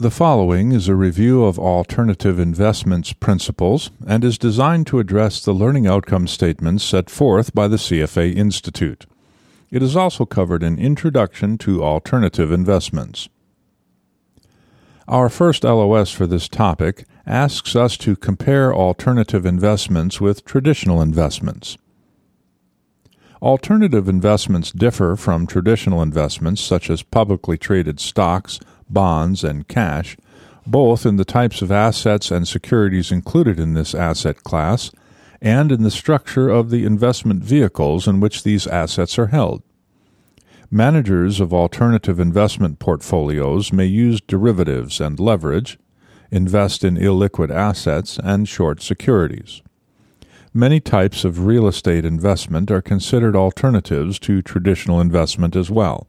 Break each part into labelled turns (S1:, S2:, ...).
S1: The following is a review of alternative investments principles and is designed to address the learning outcome statements set forth by the CFA Institute. It is also covered in Introduction to Alternative Investments. Our first LOS for this topic asks us to compare alternative investments with traditional investments. Alternative investments differ from traditional investments such as publicly traded stocks, bonds, and cash, both in the types of assets and securities included in this asset class and in the structure of the investment vehicles in which these assets are held. Managers of alternative investment portfolios may use derivatives and leverage, invest in illiquid assets, and short securities. Many types of real estate investment are considered alternatives to traditional investment as well.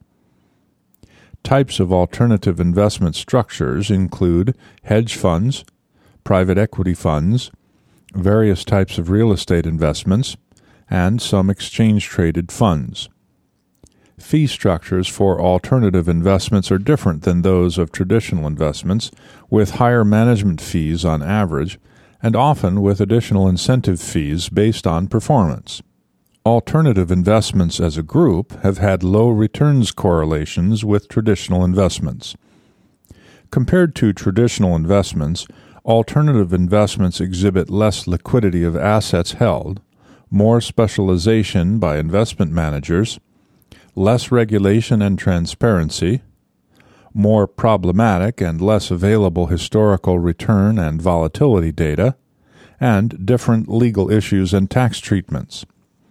S1: Types of alternative investment structures include hedge funds, private equity funds, various types of real estate investments, and some exchange-traded funds. Fee structures for alternative investments are different than those of traditional investments, with higher management fees on average, and often with additional incentive fees based on performance. Alternative investments as a group have had low returns correlations with traditional investments. Compared to traditional investments, alternative investments exhibit less liquidity of assets held, more specialization by investment managers, less regulation and transparency, more problematic and less available historical return and volatility data, and different legal issues and tax treatments.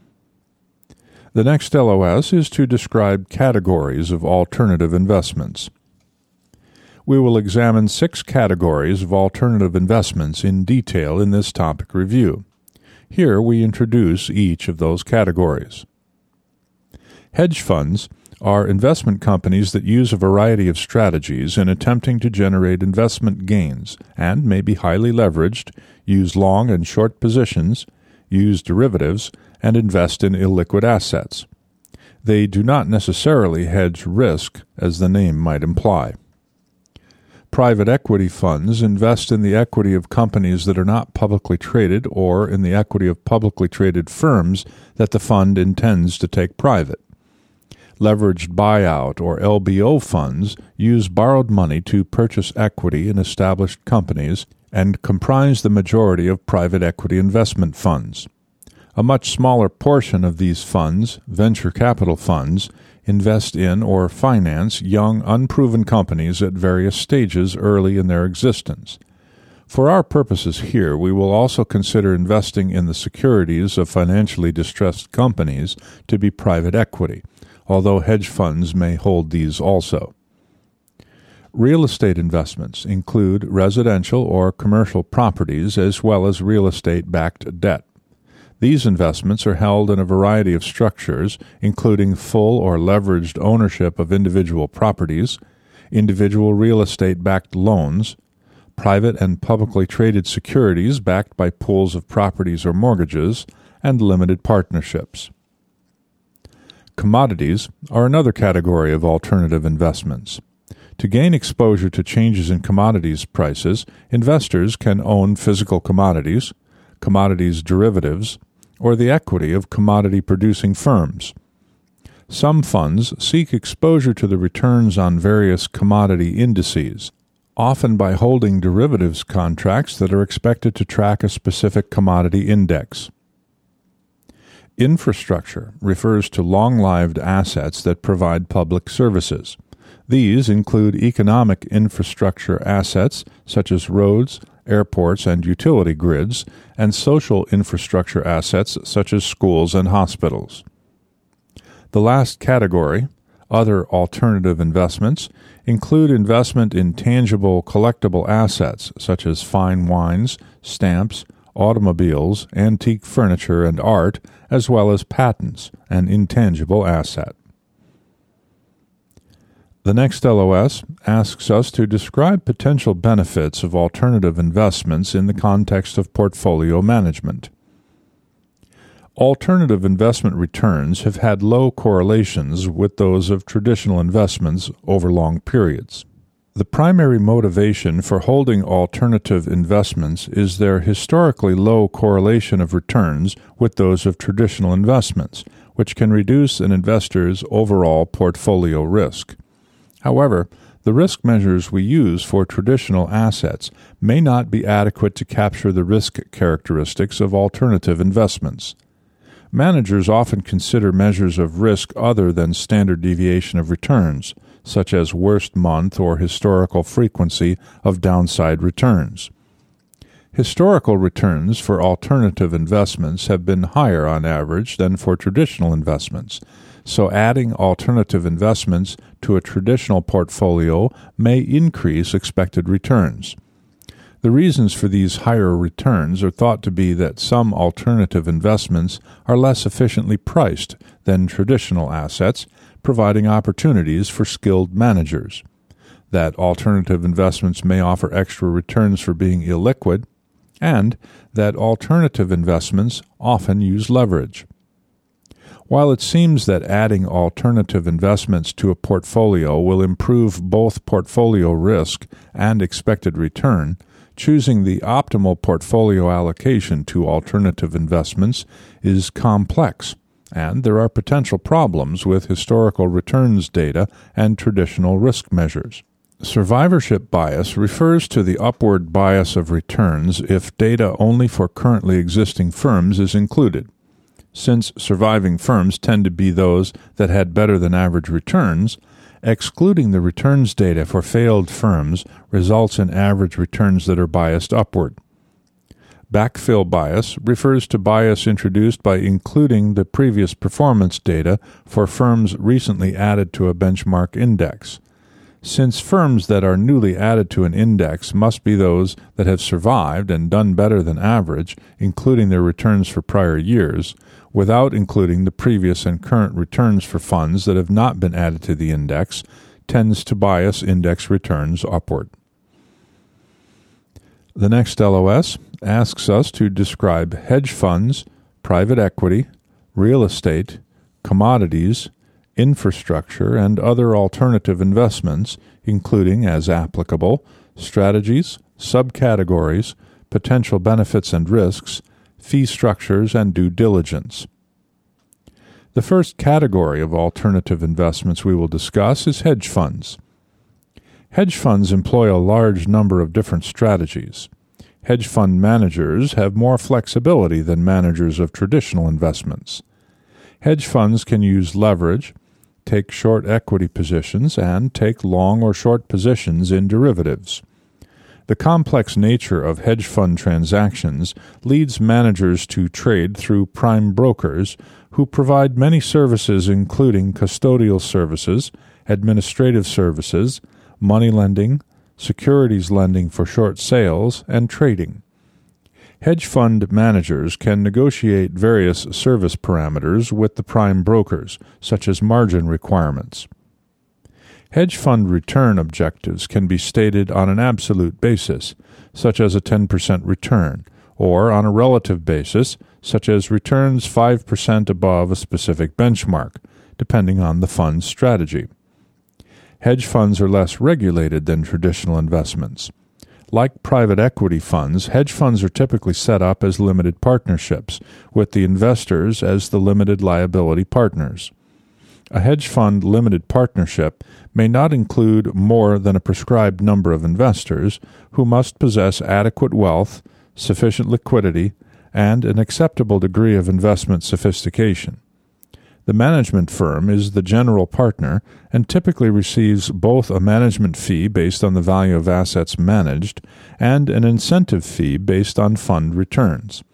S1: The next LOS is to describe categories of alternative investments. We will examine 6 categories of alternative investments in detail in this topic review. Here we introduce each of those categories. Hedge funds are investment companies that use a variety of strategies in attempting to generate investment gains and may be highly leveraged, use long and short positions, use derivatives, and invest in illiquid assets. They do not necessarily hedge risk, as the name might imply. Private equity funds invest in the equity of companies that are not publicly traded or in the equity of publicly traded firms that the fund intends to take private. Leveraged buyout or LBO funds use borrowed money to purchase equity in established companies and comprise the majority of private equity investment funds. A much smaller portion of these funds, venture capital funds, invest in or finance young, unproven companies at various stages early in their existence. For our purposes here, we will also consider investing in the securities of financially distressed companies to be private equity, although hedge funds may hold these also. Real estate investments include residential or commercial properties as well as real estate-backed debt. These investments are held in a variety of structures, including full or leveraged ownership of individual properties, individual real estate-backed loans, private and publicly traded securities backed by pools of properties or mortgages, and limited partnerships. Commodities are another category of alternative investments. To gain exposure to changes in commodities prices, investors can own physical commodities, commodities derivatives, or the equity of commodity-producing firms. Some funds seek exposure to the returns on various commodity indices, often by holding derivatives contracts that are expected to track a specific commodity index. Infrastructure refers to long-lived assets that provide public services. These include economic infrastructure assets such as roads, airports, and utility grids, and social infrastructure assets such as schools and hospitals. The last category, other alternative investments, include investment in tangible collectible assets such as fine wines, stamps, automobiles, antique furniture, and art, as well as patents, an intangible asset. The next LOS asks us to describe potential benefits of alternative investments in the context of portfolio management. Alternative investment returns have had low correlations with those of traditional investments over long periods. The primary motivation for holding alternative investments is their historically low correlation of returns with those of traditional investments, which can reduce an investor's overall portfolio risk. However, the risk measures we use for traditional assets may not be adequate to capture the risk characteristics of alternative investments. Managers often consider measures of risk other than standard deviation of returns, such as worst month or historical frequency of downside returns. Historical returns for alternative investments have been higher on average than for traditional investments, so adding alternative investments to a traditional portfolio may increase expected returns. The reasons for these higher returns are thought to be that some alternative investments are less efficiently priced than traditional assets, providing opportunities for skilled managers, that alternative investments may offer extra returns for being illiquid, and that alternative investments often use leverage. While it seems that adding alternative investments to a portfolio will improve both portfolio risk and expected return, choosing the optimal portfolio allocation to alternative investments is complex, and there are potential problems with historical returns data and traditional risk measures. Survivorship bias refers to the upward bias of returns if data only for currently existing firms is included. Since surviving firms tend to be those that had better than average returns, excluding the returns data for failed firms results in average returns that are biased upward. Backfill bias refers to bias introduced by including the previous performance data for firms recently added to a benchmark index. Since firms that are newly added to an index must be those that have survived and done better than average, including their returns for prior years, without including the previous and current returns for funds that have not been added to the index, tends to bias index returns upward. The next LOS asks us to describe hedge funds, private equity, real estate, commodities, infrastructure, and other alternative investments, including, as applicable, strategies, subcategories, potential benefits and risks, fee structures, and due diligence. The first category of alternative investments we will discuss is hedge funds. Hedge funds employ a large number of different strategies. Hedge fund managers have more flexibility than managers of traditional investments. Hedge funds can use leverage, take short equity positions, and take long or short positions in derivatives. The complex nature of hedge fund transactions leads managers to trade through prime brokers who provide many services including custodial services, administrative services, money lending, securities lending for short sales, and trading. Hedge fund managers can negotiate various service parameters with the prime brokers, such as margin requirements. Hedge fund return objectives can be stated on an absolute basis, such as a 10% return, or on a relative basis, such as returns 5% above a specific benchmark, depending on the fund's strategy. Hedge funds are less regulated than traditional investments. Like private equity funds, hedge funds are typically set up as limited partnerships, with the investors as the limited liability partners. A hedge fund limited partnership may not include more than a prescribed number of investors who must possess adequate wealth, sufficient liquidity, and an acceptable degree of investment sophistication. The management firm is the general partner and typically receives both a management fee based on the value of assets managed and an incentive fee based on fund returns.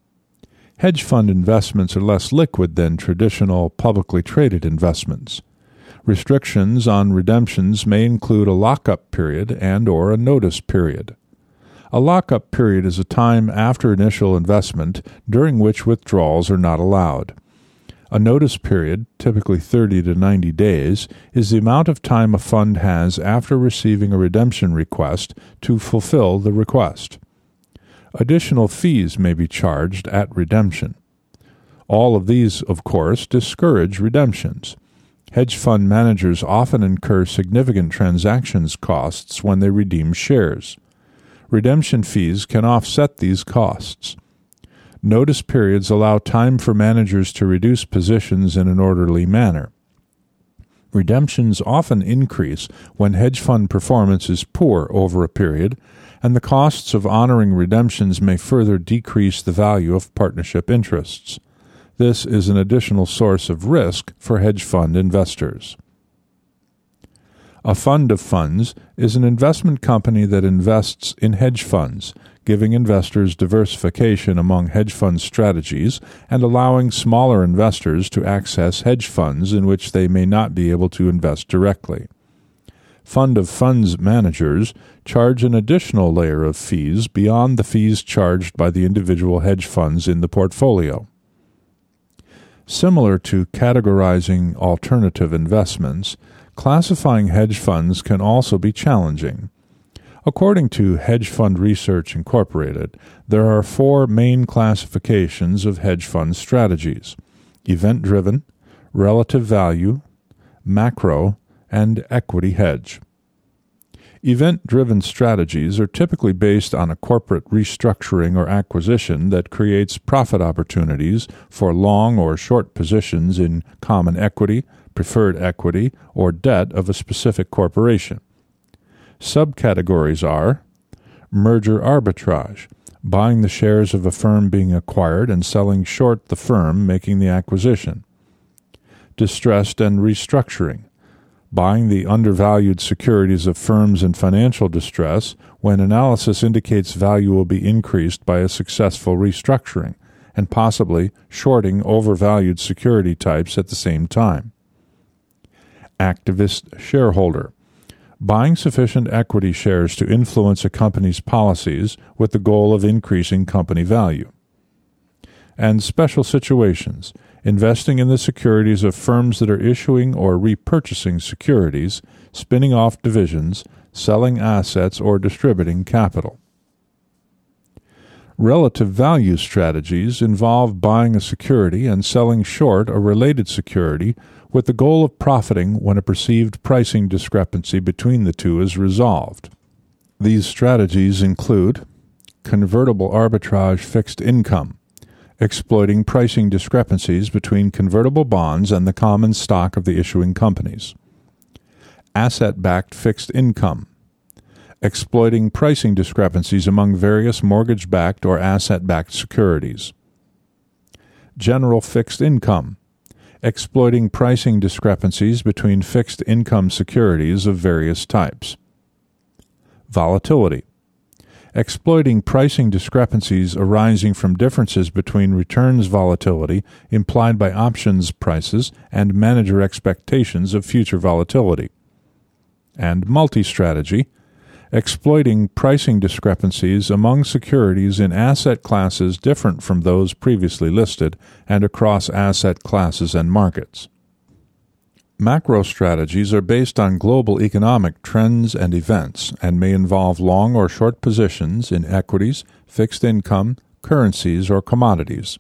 S1: Hedge fund investments are less liquid than traditional publicly traded investments. Restrictions on redemptions may include a lockup period and/or a notice period. A lockup period is a time after initial investment during which withdrawals are not allowed. A notice period, typically 30 to 90 days, is the amount of time a fund has after receiving a redemption request to fulfill the request. Additional fees may be charged at redemption. All of these, of course, discourage redemptions. Hedge fund managers often incur significant transactions costs when they redeem shares. Redemption fees can offset these costs. Notice periods allow time for managers to reduce positions in an orderly manner. Redemptions often increase when hedge fund performance is poor over a period, and the costs of honoring redemptions may further decrease the value of partnership interests. This is an additional source of risk for hedge fund investors. A fund of funds is an investment company that invests in hedge funds, giving investors diversification among hedge fund strategies and allowing smaller investors to access hedge funds in which they may not be able to invest directly. Fund of funds managers charge an additional layer of fees beyond the fees charged by the individual hedge funds in the portfolio. Similar to categorizing alternative investments, classifying hedge funds can also be challenging. According to Hedge Fund Research Incorporated, there are 4 main classifications of hedge fund strategies: event-driven, relative value, macro, and equity hedge. Event-driven strategies are typically based on a corporate restructuring or acquisition that creates profit opportunities for long or short positions in common equity, preferred equity, or debt of a specific corporation. Subcategories are merger arbitrage, buying the shares of a firm being acquired and selling short the firm making the acquisition; distressed and restructuring, buying the undervalued securities of firms in financial distress when analysis indicates value will be increased by a successful restructuring, and possibly shorting overvalued security types at the same time; activist shareholder, buying sufficient equity shares to influence a company's policies with the goal of increasing company value; and special situations, investing in the securities of firms that are issuing or repurchasing securities, spinning off divisions, selling assets, or distributing capital. Relative value strategies involve buying a security and selling short a related security with the goal of profiting when a perceived pricing discrepancy between the two is resolved. These strategies include convertible arbitrage fixed income, exploiting pricing discrepancies between convertible bonds and the common stock of the issuing companies; asset-backed fixed income, exploiting pricing discrepancies among various mortgage-backed or asset-backed securities; general fixed income, exploiting pricing discrepancies between fixed income securities of various types; volatility, exploiting pricing discrepancies arising from differences between returns volatility implied by options prices and manager expectations of future volatility; and multi-strategy, exploiting pricing discrepancies among securities in asset classes different from those previously listed and across asset classes and markets. Macro strategies are based on global economic trends and events and may involve long or short positions in equities, fixed income, currencies, or commodities.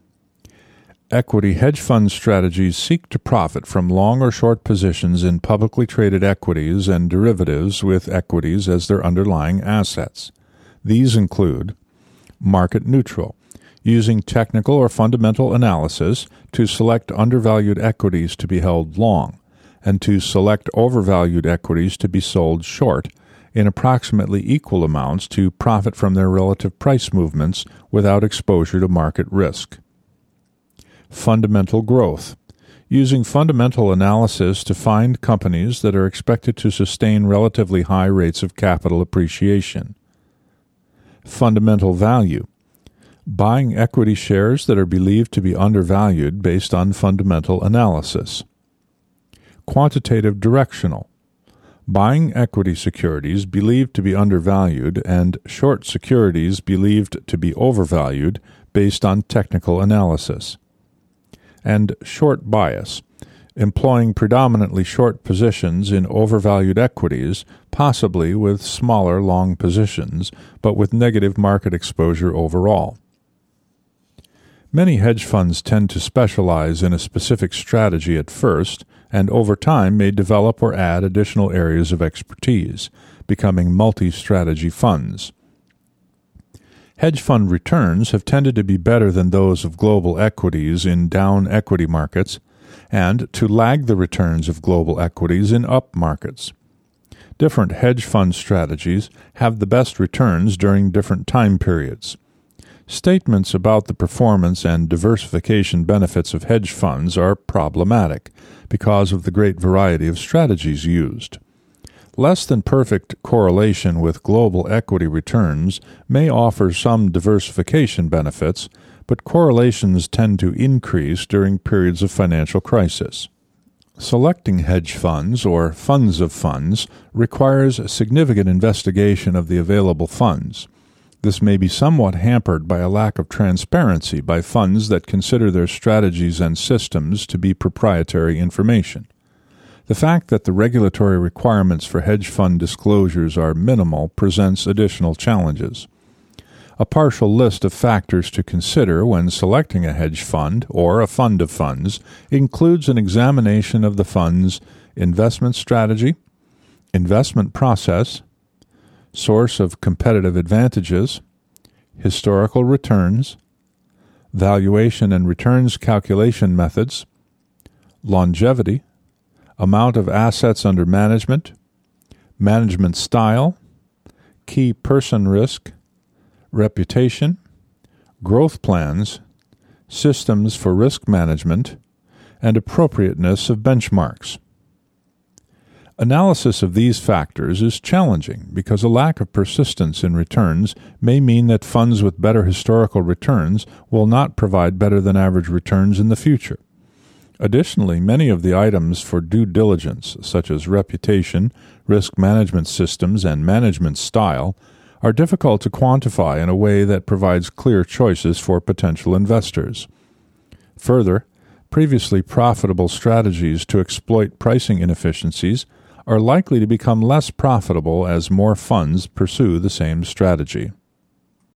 S1: Equity hedge fund strategies seek to profit from long or short positions in publicly traded equities and derivatives with equities as their underlying assets. These include market neutral, using technical or fundamental analysis to select undervalued equities to be held long, and to select overvalued equities to be sold short in approximately equal amounts to profit from their relative price movements without exposure to market risk. Fundamental growth, using fundamental analysis to find companies that are expected to sustain relatively high rates of capital appreciation. Fundamental value, buying equity shares that are believed to be undervalued based on fundamental analysis. Quantitative directional, buying equity securities believed to be undervalued and short securities believed to be overvalued based on technical analysis. And short bias, employing predominantly short positions in overvalued equities, possibly with smaller long positions, but with negative market exposure overall. Many hedge funds tend to specialize in a specific strategy at first, and over time may develop or add additional areas of expertise, becoming multi-strategy funds. Hedge fund returns have tended to be better than those of global equities in down equity markets, and to lag the returns of global equities in up markets. Different hedge fund strategies have the best returns during different time periods. Statements about the performance and diversification benefits of hedge funds are problematic because of the great variety of strategies used. Less than perfect correlation with global equity returns may offer some diversification benefits, but correlations tend to increase during periods of financial crisis. Selecting hedge funds or funds of funds requires significant investigation of the available funds. This may be somewhat hampered by a lack of transparency by funds that consider their strategies and systems to be proprietary information. The fact that the regulatory requirements for hedge fund disclosures are minimal presents additional challenges. A partial list of factors to consider when selecting a hedge fund or a fund of funds includes an examination of the fund's investment strategy, investment process, source of competitive advantages, historical returns, valuation and returns calculation methods, longevity, amount of assets under management, management style, key person risk, reputation, growth plans, systems for risk management, and appropriateness of benchmarks. Analysis of these factors is challenging because a lack of persistence in returns may mean that funds with better historical returns will not provide better than average returns in the future. Additionally, many of the items for due diligence, such as reputation, risk management systems, and management style, are difficult to quantify in a way that provides clear choices for potential investors. Further, previously profitable strategies to exploit pricing inefficiencies are likely to become less profitable as more funds pursue the same strategy.